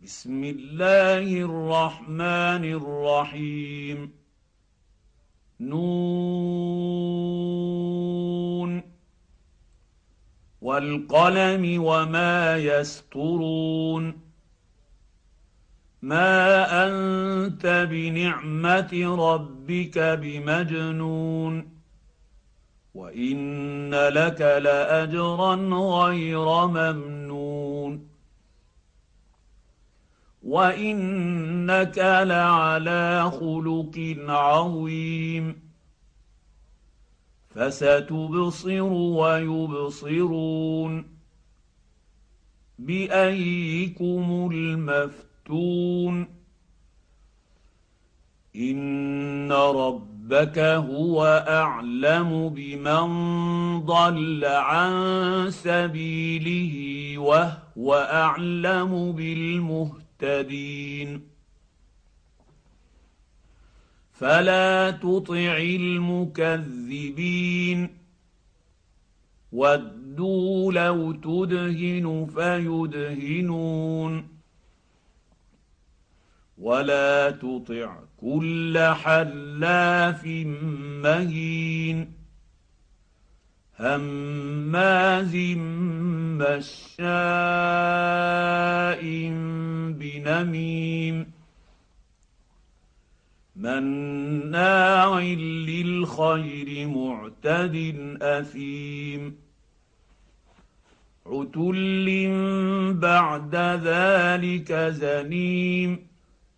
بسم الله الرحمن الرحيم نون والقلم وما يسطرون ما انت بنعمه ربك بمجنون وان لك لاجرا غير ممنون وانك لعلى خلق عظيم فستبصر ويبصرون بايكم المفتون ان ربك هو اعلم بمن ضل عن سبيله وهو اعلم بالمهتدين فلا تطع المكذبين ودوا لو تدهن فيدهنون ولا تطع كل حلاف مهين هماز مشاء بنميم مناع للخير معتد اثيم عتل بعد ذلك زنيم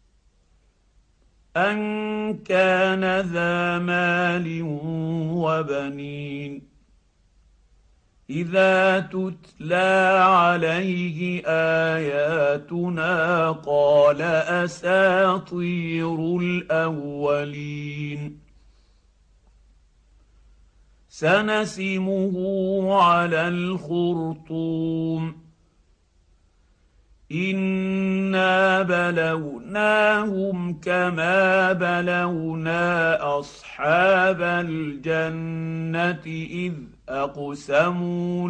ان كان ذا مال وبنين اذا تتلى عليه اياتنا قال اساطير الاولين سنسمه على الخرطوم انا بلوناهم كما بلونا اصحاب الجنه اذ اقسموا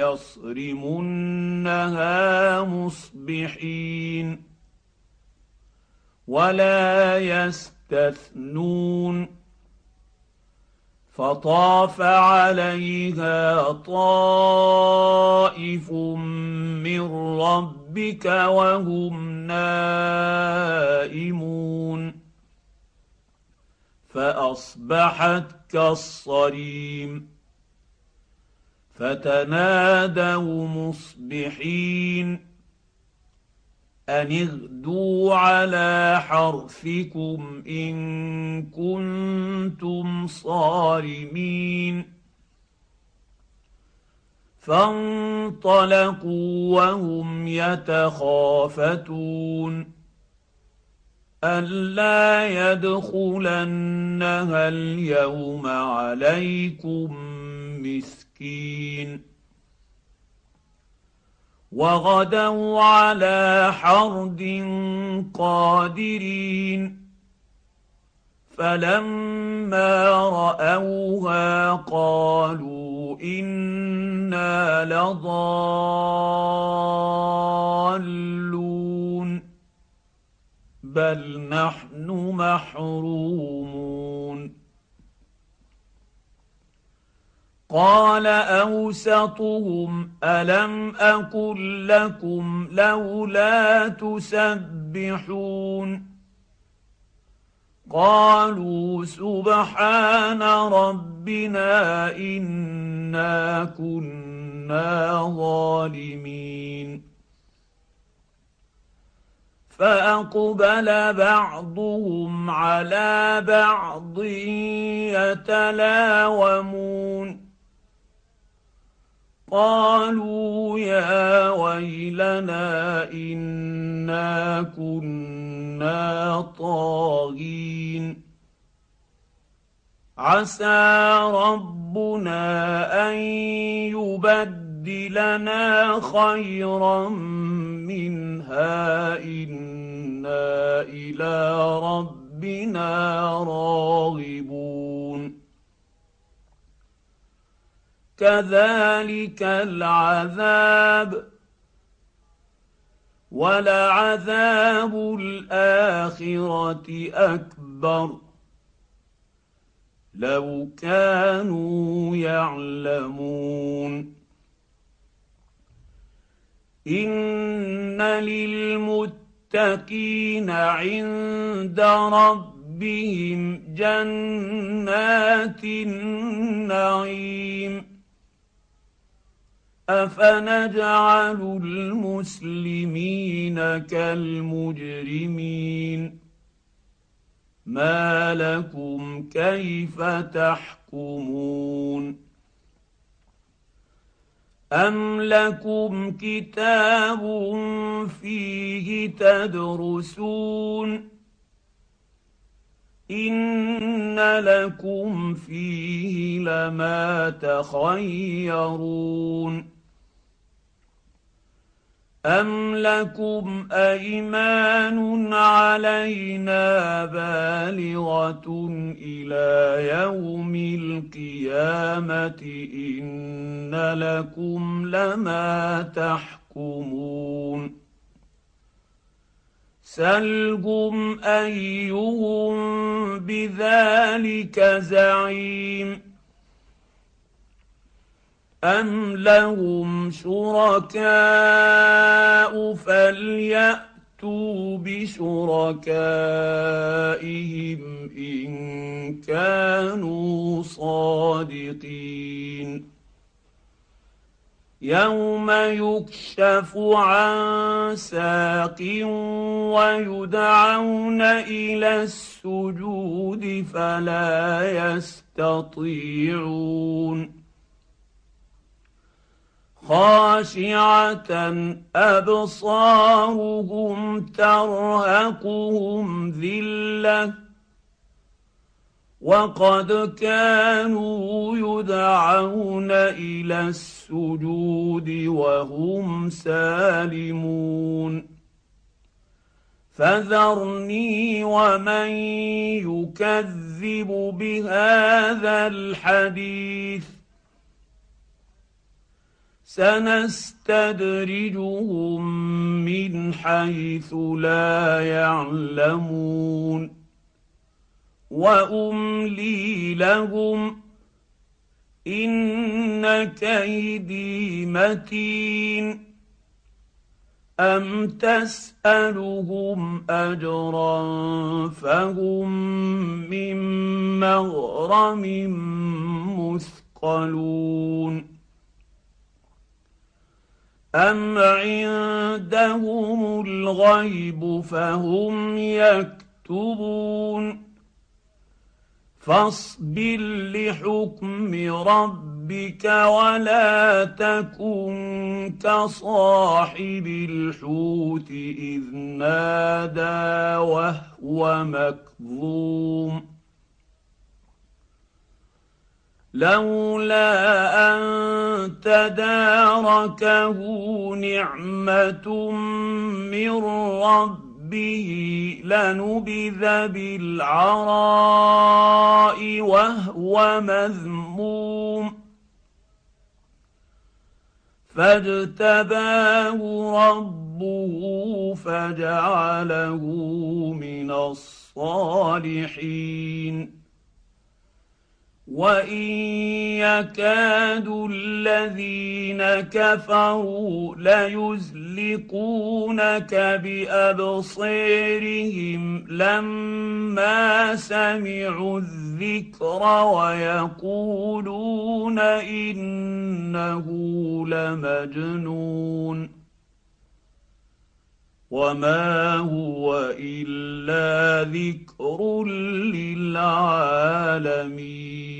ليصرمنها مصبحين ولا يستثنون فطاف عليها طائف من ربك وهم نائمون فاصبحت كالصريم فتنادوا مصبحين ان اغدوا على حرثكم ان كنتم صارمين فانطلقوا وهم يتخافتون الا يدخلنها اليوم عليكم مسكين وغدوا على حرد قادرين فلما راوها قالوا انا لضالون بل نحن محرومون قال اوسطهم الم اقل لكم لولا تسبحون قالوا سبحان ربنا انا كنا ظالمين فاقبل بعضهم على بعض يتلاومون قالوا يا ويلنا انا كنا طاغين عسى ربنا ان يبدلنا خيرا منها انا الى ربنا راغبون كذلك العذاب ولعذاب الآخرة أكبر لو كانوا يعلمون. إن للمتقين عند ربهم جنات النعيم. أفنجعل المسلمين كالمجرمين؟ ما لكم كيف تحكمون؟ أم لكم كتاب فيه تدرسون؟ إن لكم فيه لما تخيرون. أم لكم أيمان علينا بالغة إلى يوم القيامة إن لكم لما تحكمون. سلهم أيهم بذلك زعيم. أم لهم شركاء فليأتوا بشركائهم إن كانوا صادقين. يوم يكشف عن ساق ويدعون إلى السجود فلا يستطيعون. خاشعة أبصارهم ترهقهم ذلة وقد كانوا يدعون إلى السجود وهم سالمون. فذرني ومن يكذب بهذا الحديث سنستدرجهم من حيث لا يعلمون وأملي لهم إن كيدي متين. أم تسألهم أجرا فهم من مغرم مثقلون. أم عندهم الغيب فهم يكتبون. فاصبر لحكم ربك ولا تكن كصاحب الحوت إذ نادى وهو مكظوم. لولا أن تداركه نعمة من ربه لنبذ بالعراء وهو مذموم. فاجتباه ربه فجعله من الصالحين. وإن يكاد الذين كفروا ليزلقونك بأبصارهم لما سمعوا الذكر ويقولون إنه لمجنون وما هو إلا ذكر للعالمين.